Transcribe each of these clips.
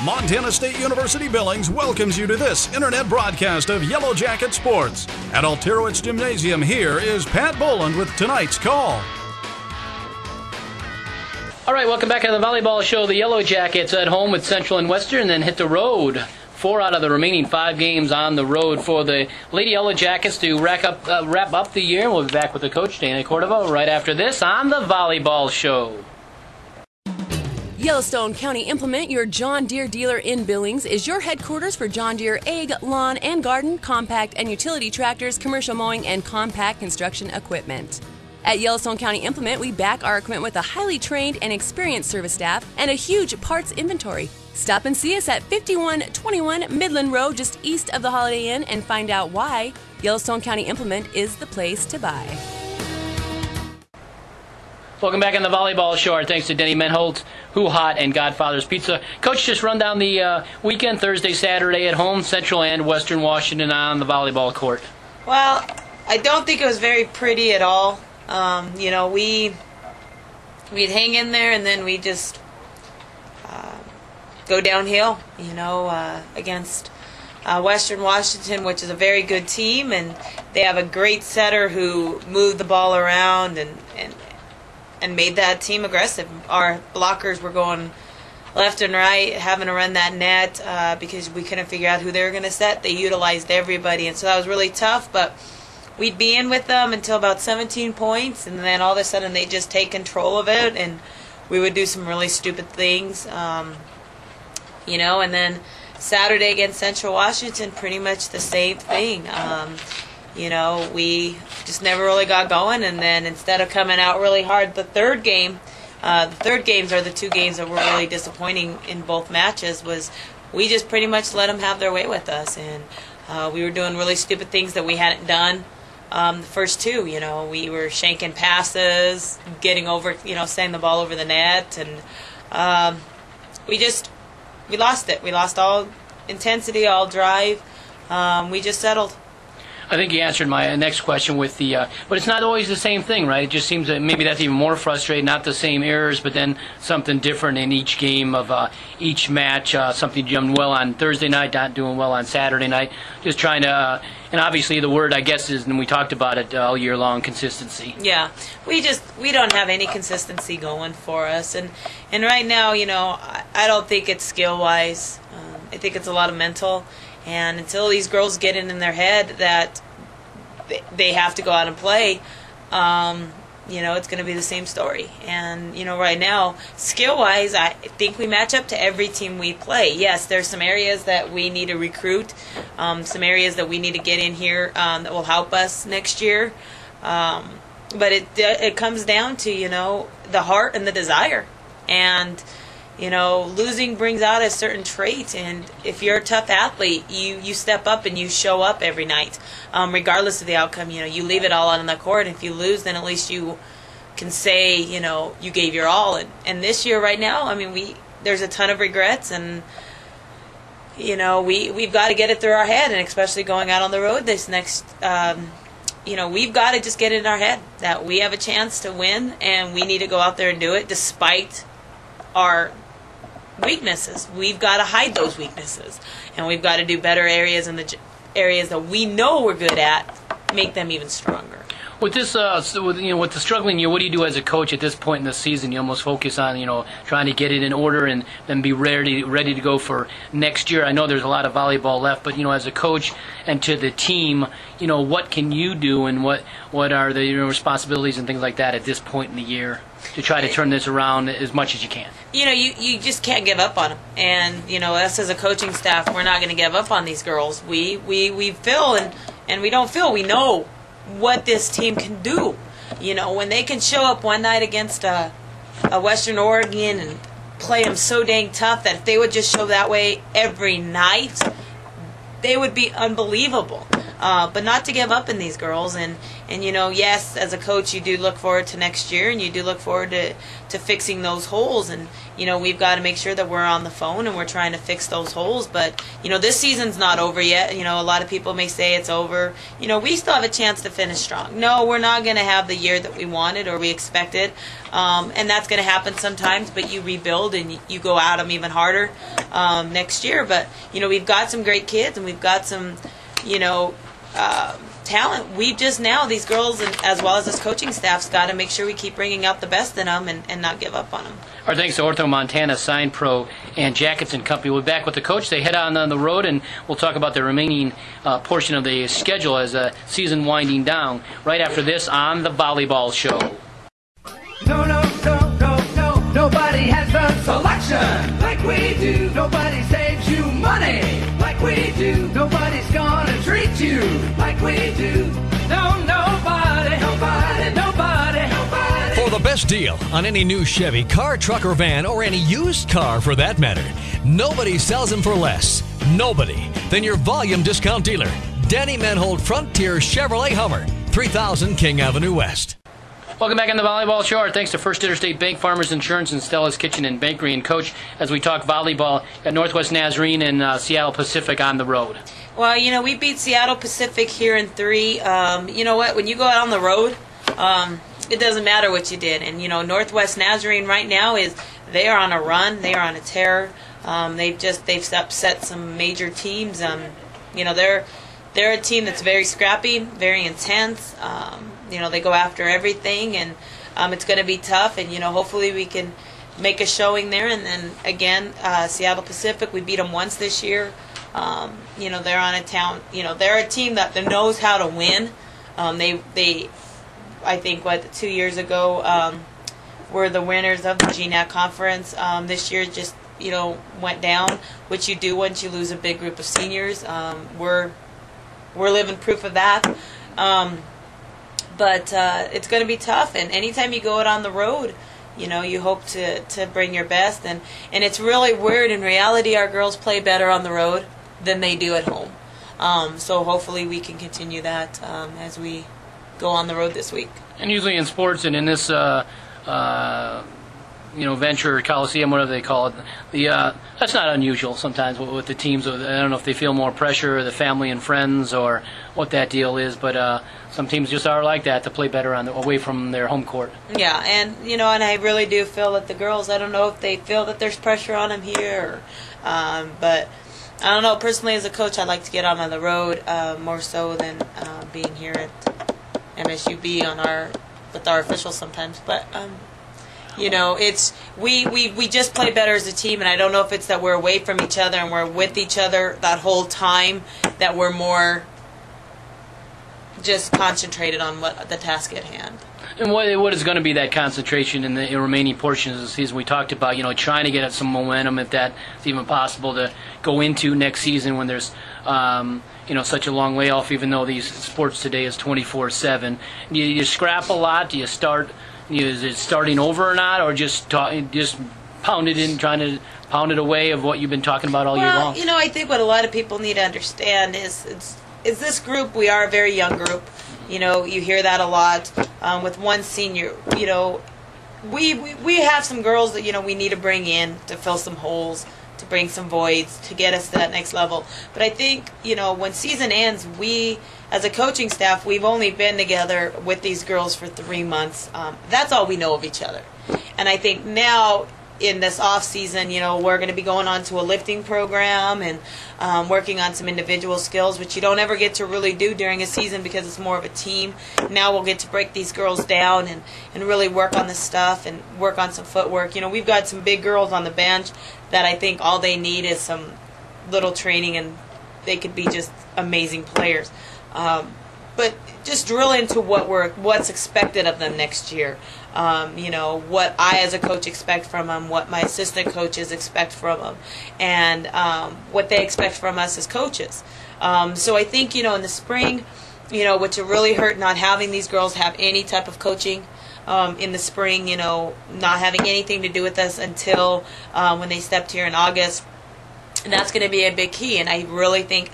Montana State University Billings welcomes you to this internet broadcast of Yellow Jacket Sports. At Alterowitz Gymnasium, here is Pat Boland with tonight's call. All right, welcome back to the volleyball show. The Yellow Jackets at home with Central and Western, then hit the road. 4 out of the remaining 5 games on the road for the Lady Yellow Jackets to wrap up the year. We'll be back with the coach, Dana Cordova, right after this on the volleyball show. Yellowstone County Implement, your John Deere dealer in Billings, is your headquarters for John Deere ag, lawn and garden, compact and utility tractors, commercial mowing, and compact construction equipment. At Yellowstone County Implement, we back our equipment with a highly trained and experienced service staff and a huge parts inventory. Stop and see us at 5121 Midland Road, just east of the Holiday Inn, and find out why Yellowstone County Implement is the place to buy. Welcome back on the volleyball show. Our thanks to Denny Menholtz, Who Hot, and Godfather's Pizza. Coach, just run down the weekend, Thursday, Saturday at home, Central and Western Washington on the volleyball court. Well, I don't think it was very pretty at all. We'd hang in there and then we'd just go downhill, against Western Washington, which is a very good team, and they have a great setter who moved the ball around and made that team aggressive. Our blockers were going left and right, having to run that net because we couldn't figure out who they were going to set. They utilized everybody, and so that was really tough, but we'd be in with them until about 17 points, and then all of a sudden they'd just take control of it, and we would do some really stupid things. And then Saturday against Central Washington, pretty much the same thing. We just never really got going, and then instead of coming out really hard, the third games are the 2 games that were really disappointing in both matches, was we just pretty much let them have their way with us, and we were doing really stupid things that we hadn't done the first 2. We were shanking passes, getting over, sending the ball over the net, and we lost it. We lost all intensity, all drive. We just settled. I think you answered my next question with the, but it's not always the same thing, right? It just seems that maybe that's even more frustrating, not the same errors, but then something different in each game of each match, something done well on Thursday night, not doing well on Saturday night, just trying to, and obviously the word, I guess, is, and we talked about it all year long, consistency. Yeah, we don't have any consistency going for us, and right now, I don't think it's skill-wise. I think it's a lot of mental. And until these girls get it in their head that they have to go out and play, it's going to be the same story. And, right now, skill-wise, I think we match up to every team we play. Yes, there's some areas that we need to recruit, some areas that we need to get in here that will help us next year. But it comes down to, the heart and the desire. And losing brings out a certain trait, and if you're a tough athlete, you step up and you show up every night, regardless of the outcome. You leave it all out on the court, and if you lose, then at least you can say, you gave your all. And this year, right now, there's a ton of regrets, and we've got to get it through our head, and especially going out on the road this next. We've got to just get it in our head that we have a chance to win, and we need to go out there and do it despite our weaknesses. We've got to hide those weaknesses, and we've got to do better areas in the areas that we know we're good at, make them even stronger. With this, with the struggling year, what do you do as a coach at this point in the season? You almost focus on, trying to get it in order and then be ready to go for next year. I know there's a lot of volleyball left, but as a coach and to the team, what can you do, and what are the responsibilities and things like that at this point in the year to try to turn this around as much as you can? You just can't give up on them, and us as a coaching staff, we're not going to give up on these girls. We feel and we don't feel. We know what this team can do. When they can show up one night against a Western Oregon and play them so dang tough that if they would just show that way every night, they would be unbelievable. but not to give up in these girls. And yes, as a coach, you do look forward to next year, and you do look forward to fixing those holes. And we've got to make sure that we're on the phone and we're trying to fix those holes. But this season's not over yet. A lot of people may say it's over. We still have a chance to finish strong. No, we're not going to have the year that we wanted or we expected, and that's going to happen sometimes. But you rebuild and you go at them even harder next year. But we've got some great kids, and we've got some talent. We just now, these girls, and as well as this coaching staff's got to make sure we keep bringing out the best in them and not give up on them. Our thanks to Ortho Montana, Sign Pro, and Jackets and Company. We'll be back with the coach. They head on the road, and we'll talk about the remaining portion of the schedule as the season winding down right after this on the Volleyball Show. No, nobody has the selection like we do. Nobody saves you money like we do. Nobody's gonna treat you like we do. No, nobody. For the best deal on any new Chevy, car, truck, or van, or any used car for that matter, nobody sells them for less. Nobody than your volume discount dealer, Danny Menhold Frontier Chevrolet Hummer, 3000 King Avenue West. Welcome back on the Volleyball Show. Our thanks to First Interstate Bank, Farmers Insurance, and Stella's Kitchen and Bakery. And Coach, as we talk volleyball at Northwest Nazarene and Seattle Pacific on the road. Well, we beat Seattle Pacific here in 3. You know what? When you go out on the road, it doesn't matter what you did. And Northwest Nazarene right now they are on a run. They are on a tear. They've upset some major teams. They're a team that's very scrappy, very intense. They go after everything, and it's going to be tough. And hopefully we can make a showing there. And then again, Seattle Pacific, we beat them once this year. They're on a town. They're a team that knows how to win. I think 2 years ago were the winners of the GNAC conference. This year just went down, which you do once you lose a big group of seniors. We're living proof of that. But it's going to be tough, and anytime you go out on the road, you hope to bring your best, and it's really weird. In reality, our girls play better on the road than they do at home. So hopefully we can continue that as we go on the road this week. And usually in sports and in this venture Coliseum, whatever they call it, that's not unusual sometimes with the teams. I don't know if they feel more pressure, or the family and friends, or what that deal is, but some teams just are like that, to play better away from their home court. Yeah, and and I really do feel that the girls, I don't know if they feel that there's pressure on them here, but I don't know. Personally, as a coach, I like to get out on the road more so than being here at MSUB with our officials sometimes, but. It's we just play better as a team, and I don't know if it's that we're away from each other and we're with each other that whole time, that we're more just concentrated on what the task at hand. And what is going to be that concentration in the remaining portions of the season? We talked about trying to get some momentum, if that's even possible, to go into next season when there's such a long layoff, even though these sports today is 24/7. Do you scrap a lot? Do you start? Is it starting over or not, or just pound it in, trying to pound it away of what you've been talking about all year long? I think what a lot of people need to understand is this group. We are a very young group. You hear that a lot with one senior. We have some girls that we need to bring in to fill some holes, to bring some voids, to get us to that next level. But I think when season ends, we, as a coaching staff, we've only been together with these girls for 3 months. That's all we know of each other. And I think now in this off season, we're going to be going on to a lifting program and working on some individual skills, which you don't ever get to really do during a season because it's more of a team. Now we'll get to break these girls down and really work on this stuff and work on some footwork. We've got some big girls on the bench that I think all they need is some little training, and they could be just amazing players. But just drill into what's expected of them next year. What I as a coach expect from them, what my assistant coaches expect from them, and what they expect from us as coaches. So I think, in the spring, what's really hurt not having these girls have any type of coaching in the spring, not having anything to do with us until when they stepped here in August. And that's going to be a big key. And I really think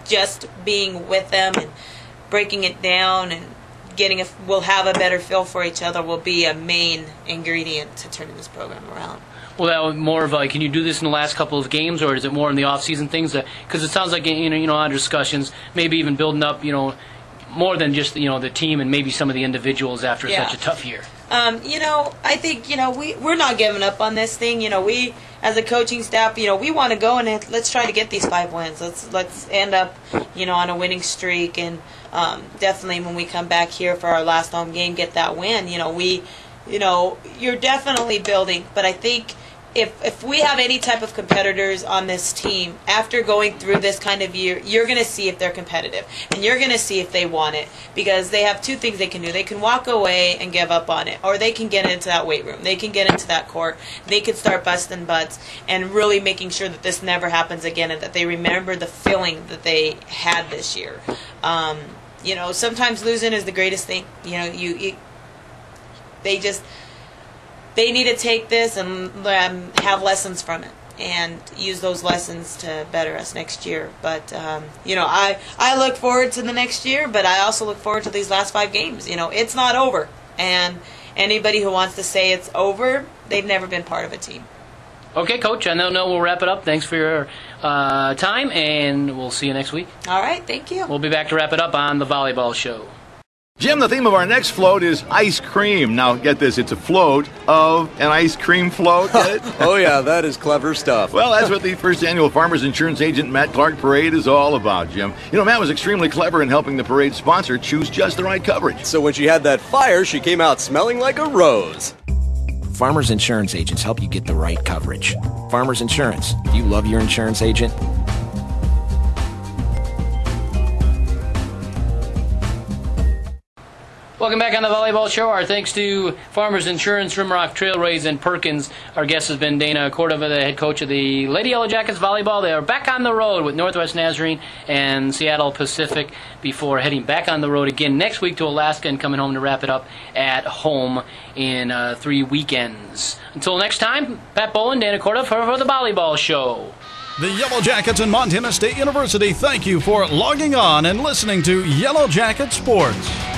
just being with them and breaking it down and we'll have a better feel for each other will be a main ingredient to turning this program around. Well, that was more of can you do this in the last couple of games, or is it more in the off-season things? Because it sounds like our discussions, maybe even building up, more than just the team and maybe some of the individuals after such a tough year. I think we're not giving up on this thing. We as a coaching staff, we want to go and let's try to get these 5 wins. Let's end up, on a winning streak, and definitely when we come back here for our last home game, get that win. You're definitely building, but I think if we have any type of competitors on this team, after going through this kind of year, you're going to see if they're competitive, and you're going to see if they want it, because they have 2 things they can do. They can walk away and give up on it, or they can get into that weight room. They can get into that court. They can start busting butts and really making sure that this never happens again, and that they remember the feeling that they had this year. Sometimes losing is the greatest thing. They need to take this and have lessons from it and use those lessons to better us next year. But, I look forward to the next year, but I also look forward to these last 5 games. It's not over. And anybody who wants to say it's over, they've never been part of a team. Okay, Coach, I know we'll wrap it up. Thanks for your time, and we'll see you next week. All right, thank you. We'll be back to wrap it up on the Volleyball Show. Jim, the theme of our next float is ice cream. Now, get this, it's a float of an ice cream float. Get it? Oh, yeah, that is clever stuff. Well, that's what the first annual Farmers Insurance Agent Matt Clark Parade is all about, Jim. Matt was extremely clever in helping the parade sponsor choose just the right coverage. So when she had that fire, she came out smelling like a rose. Farmers Insurance Agents help you get the right coverage. Farmers Insurance. Do you love your insurance agent? Welcome back on the Volleyball Show. Our thanks to Farmers Insurance, Rimrock Trailways, and Perkins. Our guest has been Dana Cordova, the head coach of the Lady Yellow Jackets Volleyball. They are back on the road with Northwest Nazarene and Seattle Pacific before heading back on the road again next week to Alaska and coming home to wrap it up at home in 3 weekends. Until next time, Pat Boland, Dana Cordova for the Volleyball Show. The Yellow Jackets and Montana State University thank you for logging on and listening to Yellow Jacket Sports.